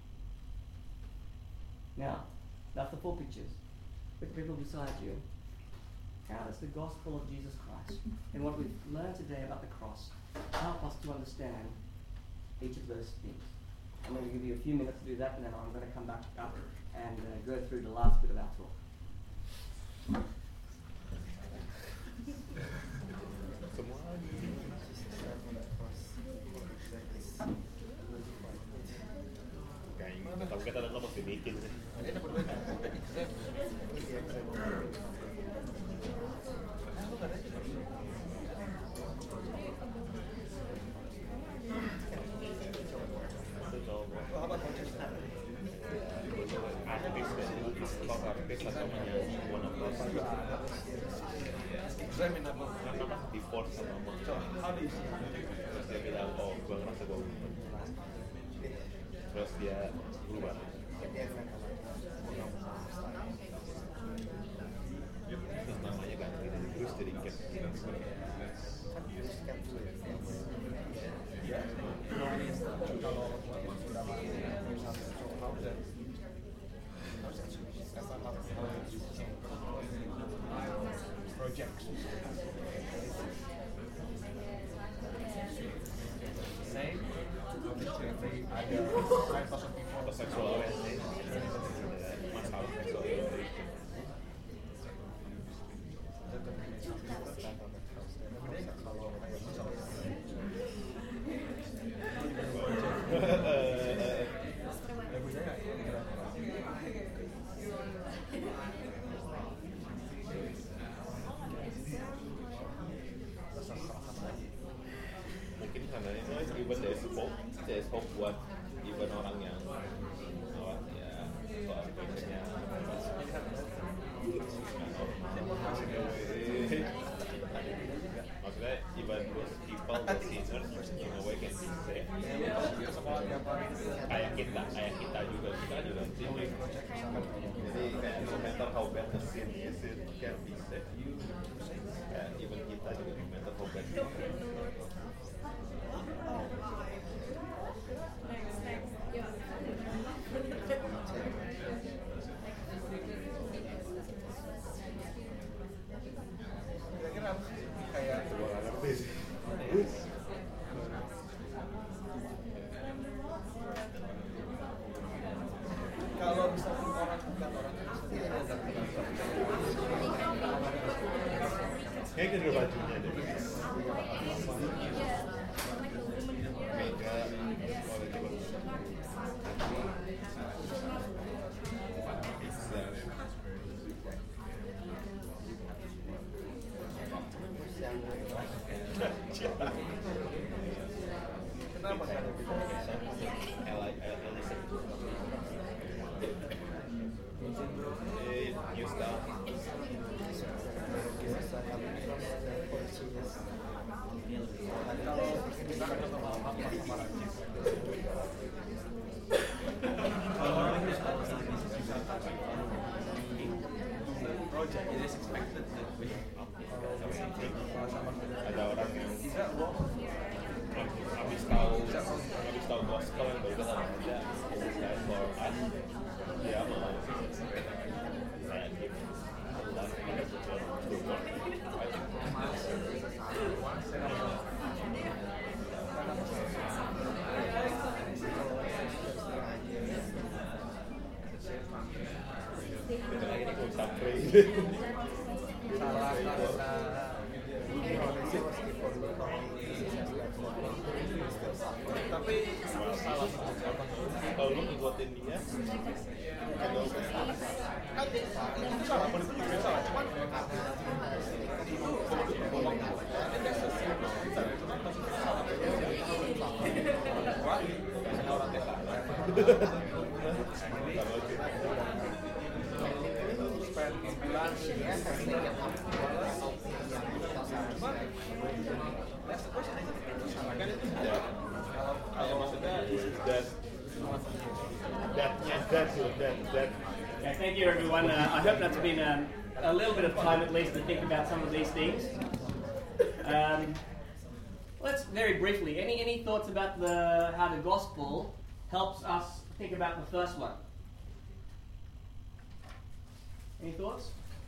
Now, that's the four pictures. With the people beside you, how does the gospel of Jesus Christ and what we've learned today about the cross help us to understand each of those things? I'm going to give you a few minutes to do that, and then I'm going to come back up and uh, go through the last bit of our talk. Tapi kata lo masih bikin sih. Divorce sama motor. Terus dia bilang, oh gue ngerasa gue terus dia keluar. Projects. Same. Ada types of people. Atau sexual orientation, masalah sexual orientation. Mungkin karena ini even there's hope, there's hope buat even orang yang apa ya soal passionnya maksudnya even those people, those sinners in a way can be saved. Kayak kita, kayak kita juga kita juga sinning. Jadi kayak no matter how bad the sin is, it can be saved. Kayak even kita juga no matter how bad it is. Kira-kira kayak kalau misalnya orang bukan orang Kayak gitu bajunya deh. Mega, quality bagus. kenapa nggak ada beda? I like, I, I listen. Eh, new stuff. Kalau kita kan contoh malam sama Rajin. Kalau orang Inggris kalau misalnya bisnis wisata project, it is expected that we Ada orang yang tidak loh. habis tahu habis tahu gospel yang baru datang kerja kayak for us dia mau kayak gitu Allah pada support support I think kita lagi nih bisa pray Salah karena Indonesia meskipun tapi salah kalau lu ngikutin dia atau nanti itu salah politik juga salah cuman itu bolong orang desa spend sembilan ya kalau maksudnya that thatnya that that that Okay, thank you everyone. Uh, I hope that's been um, a little bit of time at least to think about some of these things. Um, let's very briefly, any any thoughts about the how the gospel helps us think about the first one? Any thoughts?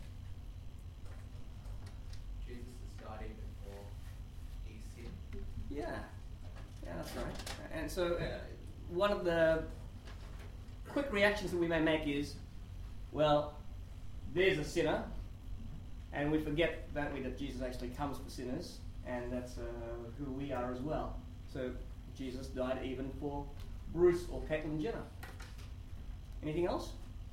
Jesus is God even for a sin. Yeah, yeah, that's right. And so, uh, one of the quick reactions that we may make is, well, there's a sinner, and we forget, don't we, that Jesus actually comes for sinners, and that's uh, who we are as well. So, Jesus died even for Bruce or Caitlyn Jenner. Anything else?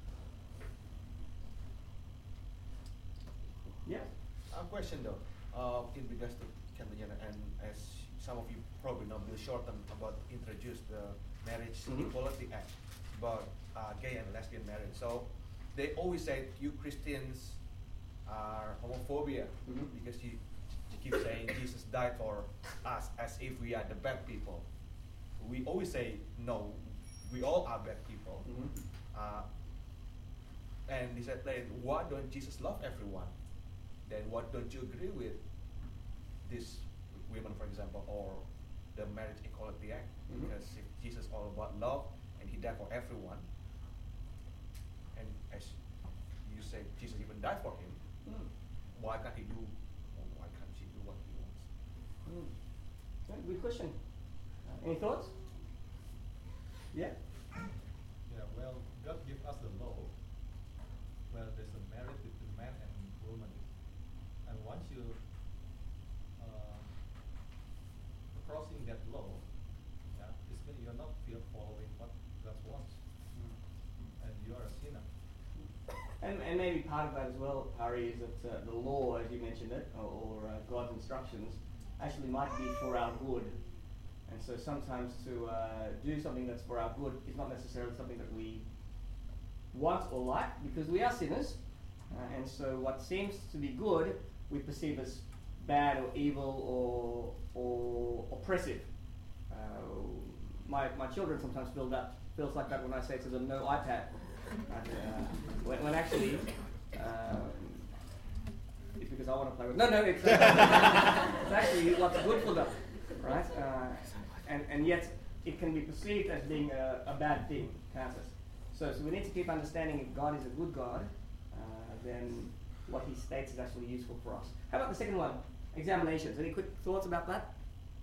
Yeah. A question though, uh, in regards to Caitlyn Jenner, and as some of you probably know, Bill Shorten about introduced the Marriage Mhm. Equality Act about uh, gay and lesbian marriage. So they always say you Christians are homophobia Mhm. because you, you keep saying Jesus died for us as if we are the bad people. We always say no, we all are bad people. Mhm. Uh, and he said, then why don't Jesus love everyone? Then what don't you agree with this women, for example, or the Marriage Equality Act, Mhm. because if Jesus is all about love and he died for everyone, and as you say, Jesus even died for him, Mm. why can't he do, or why can't she do what he wants? Mm. Yeah, good question. Uh, any thoughts? Yeah? Yeah, well, God gave us the law. Well, there's a marriage between man and woman. And once you uh, crossing that law, yeah, it means you're not feel following what God wants. And you are a sinner. And, and maybe part of that as well, Hari, is that uh, the law, as you mentioned it, or, or uh, God's instructions, actually might be for our good. And so sometimes to uh, do something that's for our good is not necessarily something that we want or like, because we are sinners. Uh, and so what seems to be good, we perceive as bad or evil or, or oppressive. Uh, my, my children sometimes feel that, feels like that when I say to them, no iPad. And, uh, when, when actually, um, it's because I want to play with. No, no, it's, uh, it's actually what's good for them, right? Uh, and and yet it can be perceived as being a, a bad thing, can't it? So, so we need to keep understanding if God is a good God, uh, then what He states is actually useful for us. How about the second one, examinations? Any quick thoughts about that?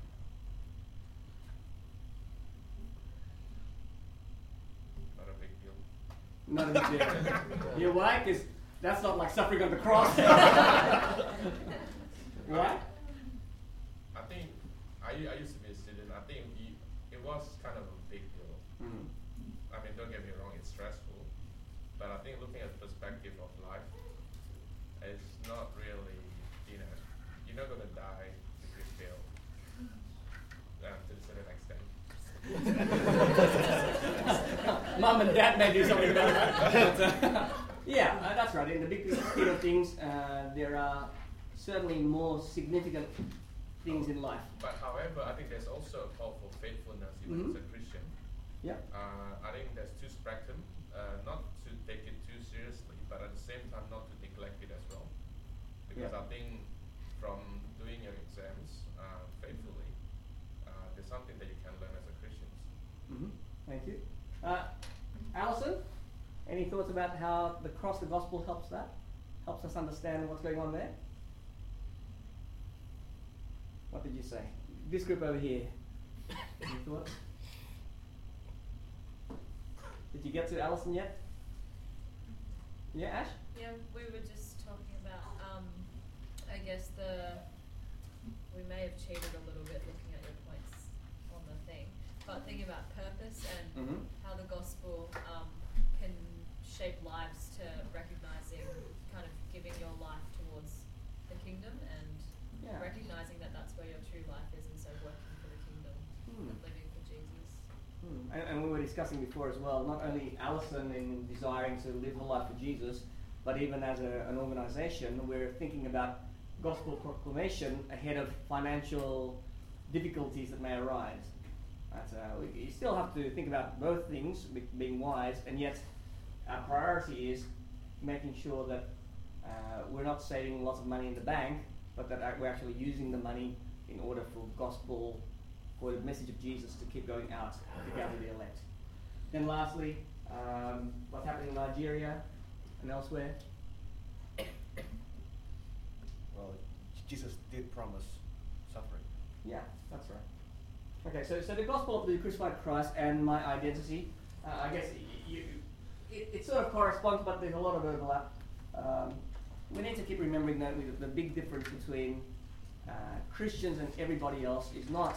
Not a big deal. Not a big deal. You why? Because that's not like suffering on the cross. Why? I think I, I used to be a student. I think he, it was kind of a big deal. Mm. I mean, don't get me wrong, it's stressful, but I think looking at the perspective of life, it's not really, you know, you're not going to die if you fail, um, to a certain extent. Mum and Dad may do something about that. But, uh, yeah, uh, that's right. In the big scheme of things, uh, there are certainly more significant things in life. But however, I think there's also a call for faithfulness even Mhm. as a Christian. Yeah. Uh, I think there's two spectrum, uh, not to take it too seriously, but at the same time not to neglect it as well. Because Yeah. I think from doing your exams uh, faithfully, uh, there's something that you can learn as a Christian. Mm-hmm. Thank you. Uh, Alison, any thoughts about how the cross, the gospel helps that? Helps us understand what's going on there? What did you say? This group over here. Any thoughts? Did you get to Alison yet? Yeah, Ash? Yeah, we were just talking about, um, I guess the, we may have cheated a little bit looking at your points on the thing, but thinking about purpose and Mm-hmm. how the gospel um, can shape lives to recognizing, kind of giving your life towards the kingdom and Yeah. recognizing that that's where your true life is, and so working for the kingdom Hmm. and living for Jesus. Hmm. And, and we were discussing before as well, not only Alison in desiring to live her life for Jesus, but even as a, an organisation, we're thinking about gospel proclamation ahead of financial difficulties that may arise. Right, so we, you still have to think about both things, be, being wise, and yet our priority is making sure that uh, we're not saving lots of money in the bank, but that we're actually using the money in order for gospel, for the message of Jesus to keep going out to gather the elect. Then lastly, um, what's happening in Nigeria and elsewhere? Well, Jesus did promise suffering. Yeah, that's right. Okay, so so the gospel of the crucified Christ and my identity, uh, I guess y- you, it, it sort of corresponds, but there's a lot of overlap. Um, we need to keep remembering that we, the big difference between uh, Christians and everybody else is not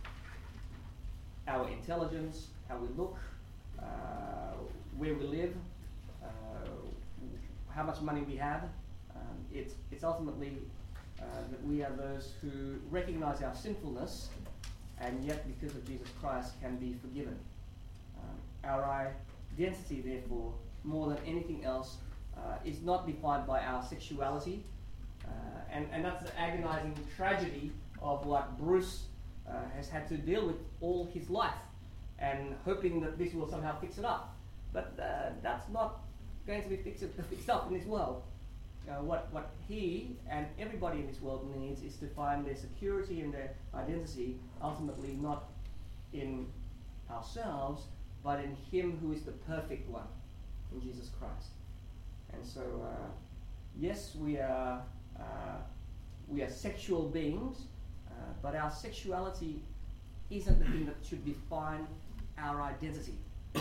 our intelligence, how we look, uh, where we live, uh, how much money we have. Um, it's, it's ultimately uh, that we are those who recognize our sinfulness and yet because of Jesus Christ can be forgiven. Um, our identity, therefore, more than anything else, uh, is not defined by our sexuality. Uh, and, and that's the agonizing tragedy of what Bruce uh, has had to deal with all his life, and hoping that this will somehow fix it up. But uh, that's not going to be fixed, fixed up in this world. uh, what, what he and everybody in this world needs is to find their security and their identity ultimately not in ourselves, but in him who is the perfect one, in Jesus Christ. And so, uh, yes, we are uh, we are sexual beings, uh, but our sexuality isn't the thing that should define our identity. Uh,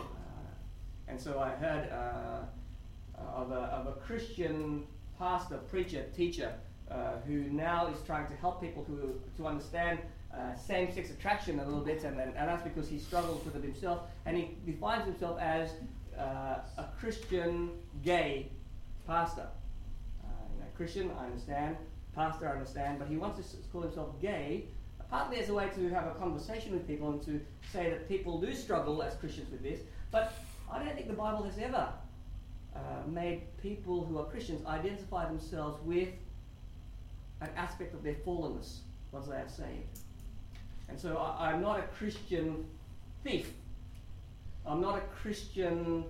and so I heard uh, of, a, of a Christian pastor, preacher, teacher, uh, who now is trying to help people to, to understand uh, same-sex attraction a little bit, and, and, and that's because he struggles with it himself, and he defines himself as uh, a Christian gay pastor. Uh, you know, Christian, I understand. Pastor, I understand. But he wants to call himself gay, partly as a way to have a conversation with people and to say that people do struggle as Christians with this. But I don't think the Bible has ever uh, made people who are Christians identify themselves with an aspect of their fallenness once they are saved. And so I, I'm not a Christian thief. I'm not a Christian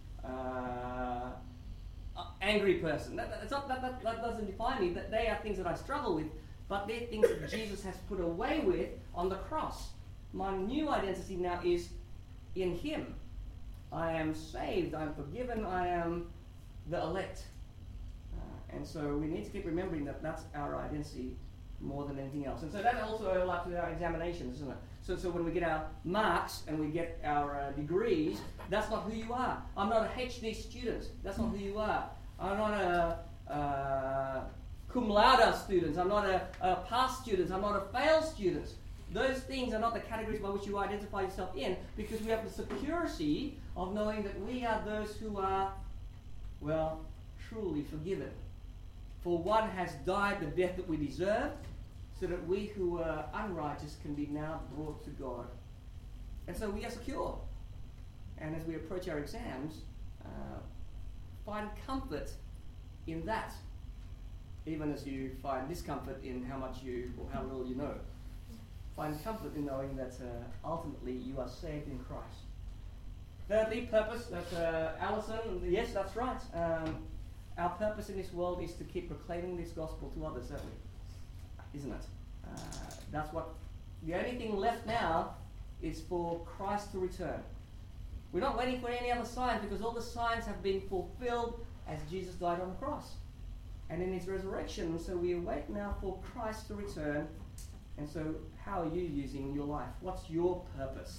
uh, angry person. That, that's not, that, that, that doesn't define me. That they are things that I struggle with, but they're things that Jesus has put away with on the cross. My new identity now is in him. I am saved, I'm forgiven, I am the elect. Uh, and so we need to keep remembering that that's our identity more than anything else. And so that also applies to our examinations, isn't it? So, so when we get our marks and we get our uh, degrees, that's not who you are. I'm not a H D student. That's not who you are. I'm not a uh, cum laude student. I'm not a, a pass student. I'm not a fail student. Those things are not the categories by which you identify yourself in, because we have the security of knowing that we are those who are, well, truly forgiven. For one has died the death that we deserved, so that we who are unrighteous can be now brought to God. And so we are secure. And as we approach our exams, uh, find comfort in that, even as you find discomfort in how much you, or how little you know. Find comfort in knowing that uh, ultimately you are saved in Christ. Thirdly, purpose. That uh, Alison, yes, that's right. Um, our purpose in this world is to keep proclaiming this gospel to others, don't we? Isn't it? Uh, that's what. The only thing left now is for Christ to return. We're not waiting for any other signs, because all the signs have been fulfilled as Jesus died on the cross and in his resurrection. So we await now for Christ to return. And so, how are you using your life? What's your purpose?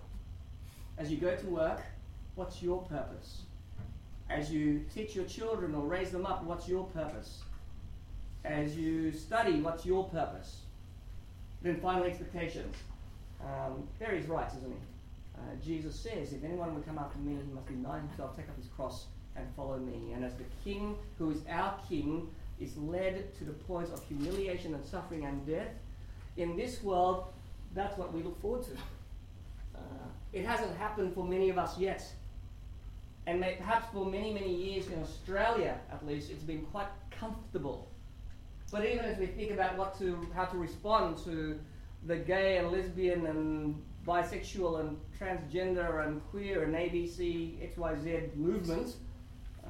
As you go to work, what's your purpose? As you teach your children or raise them up, what's your purpose? As you study, what's your purpose? Then finally, expectations. Um, there he's right, isn't he? Uh, Jesus says, if anyone would come after me, he must deny himself, take up his cross, and follow me. And as the King, who is our King, is led to the point of humiliation and suffering and death, in this world, that's what we look forward to. Uh, it hasn't happened for many of us yet. And may, perhaps for many, many years in Australia, at least, it's been quite comfortable. But even as we think about what to, how to respond to the gay and lesbian and bisexual and transgender and queer and A B C, X Y Z movement, uh,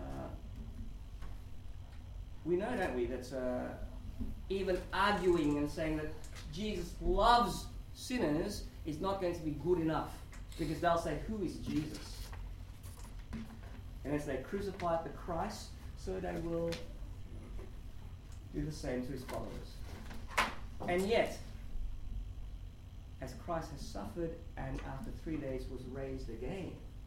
we know, don't we, that uh, even arguing and saying that Jesus loves sinners is not going to be good enough, because they'll say, who is Jesus? And as they crucify the Christ, so they will do the same to his followers. And yet, as Christ has suffered and after three days was raised again,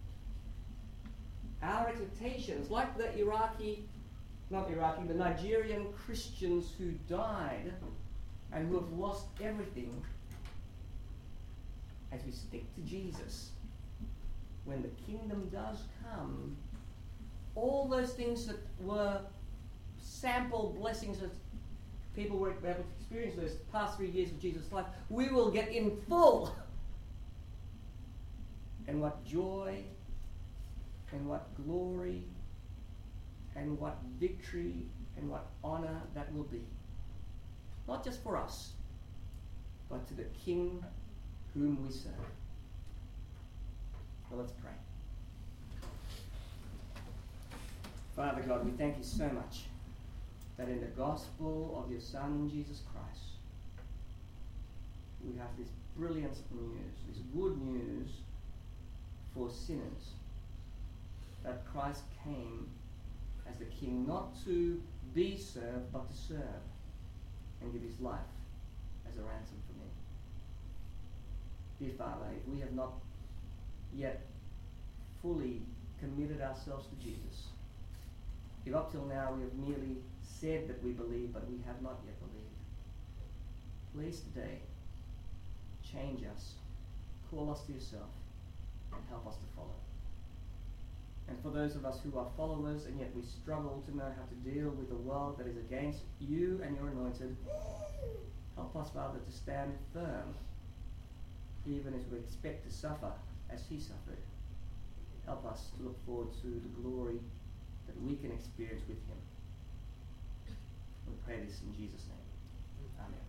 our expectations, like the Iraqi, not Iraqi, the Nigerian Christians who died and who have lost everything, as we stick to Jesus, when the kingdom does come, all those things that were sample blessings that people were able to experience those past three years of Jesus' life, we will get in full. And what joy, and what glory, and what victory, and what honor that will be. Not just for us, but to the King whom we serve. Well, let's pray. Father God, we thank you so much that in the gospel of your Son, Jesus Christ, we have this brilliant news, this good news for sinners, that Christ came as the King not to be served, but to serve and give his life as a ransom for me. Dear Father, if we have not yet fully committed ourselves to Jesus, if up till now we have merely said that we believe, but we have not yet believed, please today change us, call us to yourself, and help us to follow. And for those of us who are followers and yet we struggle to know how to deal with a world that is against you and your anointed, help us, Father, to stand firm, even as we expect to suffer as he suffered. Help us to look forward to the glory that we can experience with him. We pray this in Jesus' name. Amen.